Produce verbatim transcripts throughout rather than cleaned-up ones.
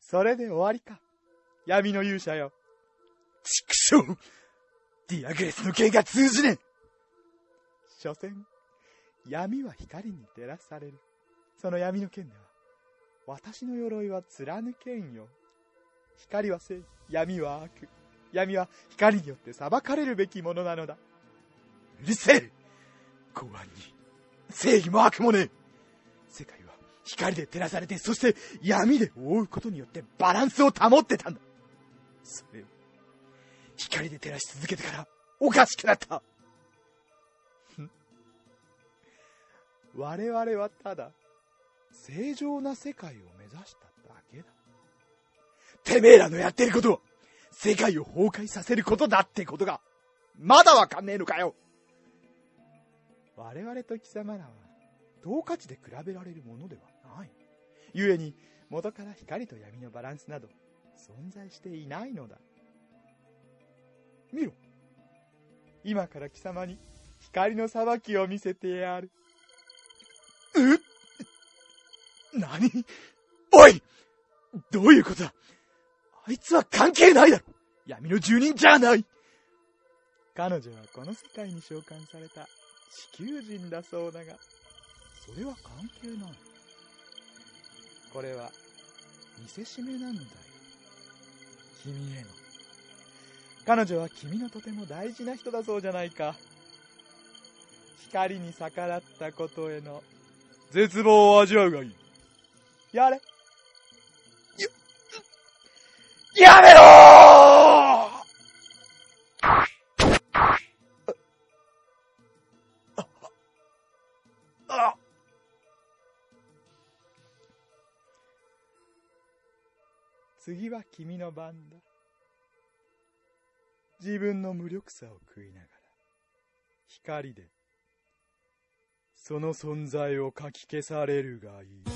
それで終わりか、闇の勇者よ。 ちくしょう、ディアグレスの剣が通じねえ。 所詮、闇は光に照らされる。その闇の剣では、私の鎧は貫けんよ。光は正義、闇は悪。闇は光によって裁かれるべきものなのだ。 うるせえ。公安に正義も悪もねえ。世界は光で照らされて、そして闇で覆うことによってバランスを保ってたんだ。それを光で照らし続けてからおかしくなった。 我々はただ正常な世界を目指しただけだ。 てめえらのやってることは世界を崩壊させることだってことがまだわかんねえのかよ。 我々と貴様らは同価値で比べられるものではない。故に元から光と闇のバランスなど存在していないのだ。見ろ、今から貴様に光の裁きを見せてやる。 え？何？おい！どういうことだ？あいつは関係ないだろ。闇の住人じゃない。 彼女はこの世界に召喚された地球人だそうだが、それは関係ない。これは見せしめなんだよ、君への。彼女は君のとても大事な人だそうじゃないか。光に逆らったことへの絶望を味わうがいい。やれ。 や、やめろー！あ、あ、 次は君の番だ。自分の無力さを食いながら、光でその存在をかき消されるがいい。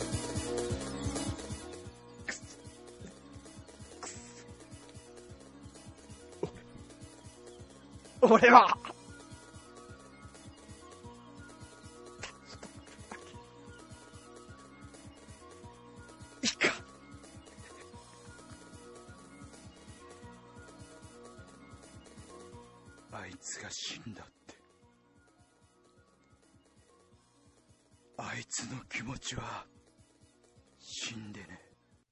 俺はいいか。あいつが死んだって、あいつの気持ちは死んでね。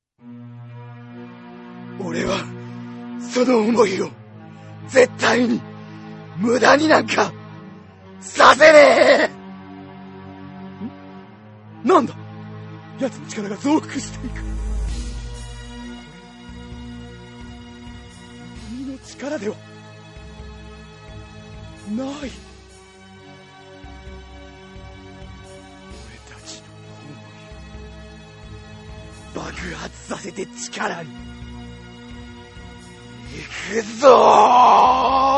俺はその思いを絶対に無駄になんかさせねえ。ん？なんだ？奴の力が増幅していく。君の力ではない。俺たちの思いを爆発させて力にいくぞー。